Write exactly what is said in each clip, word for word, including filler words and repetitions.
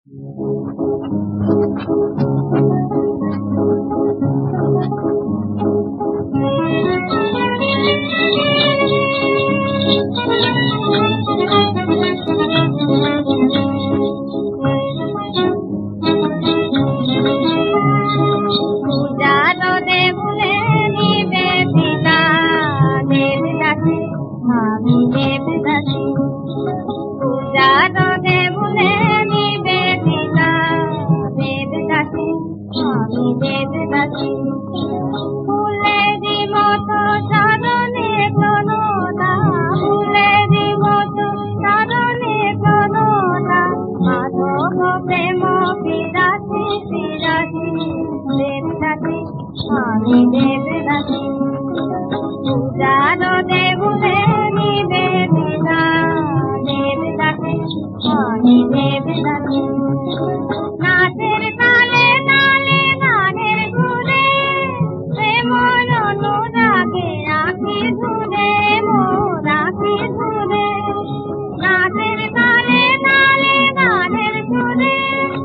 ফুলেরি মতো চরণে প্রণতা, ফুলেরি মতো চরণে প্রণতা, মাধব প্রেম বিরাসি বিরাসি দেবদাসী, আমি দেবদাসী। পূজার দেবুলে নিবেদিতা দেবদাসী, আমি দেবদাসী। নাচের তালে তালে গানের সুরে প্রেম অনুরাগে রাখি ধরে মোর রাখি ধরে। নাচের তালে তালে গানের সুরে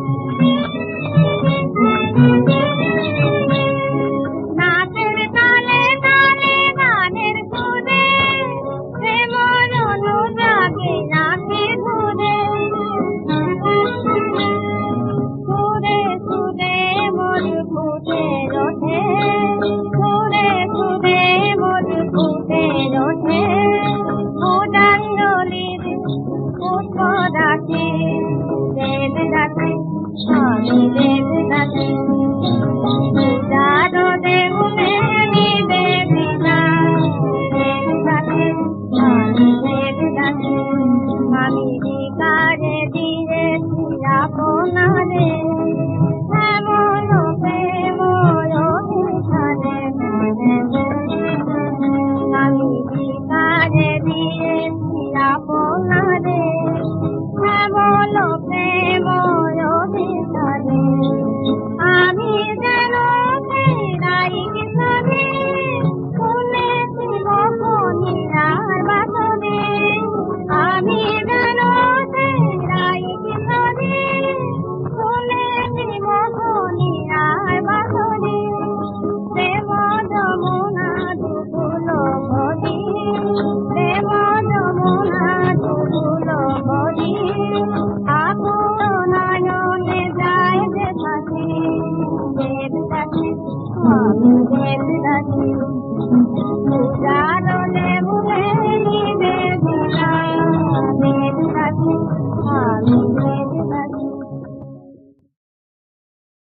নাচের তালে তালে গানের সুরে প্রেম অনুরাগে রাখি ধরে। সুরে সুরে মোর ফুটে ওঠে, সুরে সুরে মোর ফুটে ওঠে পূজাঞ্জলির পুষ্প রাখি দেবদাসী, আমি দেবদাসী। পূজার দেবুলে নিবেদিতা দেবদাসী, আমি দেবদাসী। আমি বিকারে দিয়েছি আপনারে।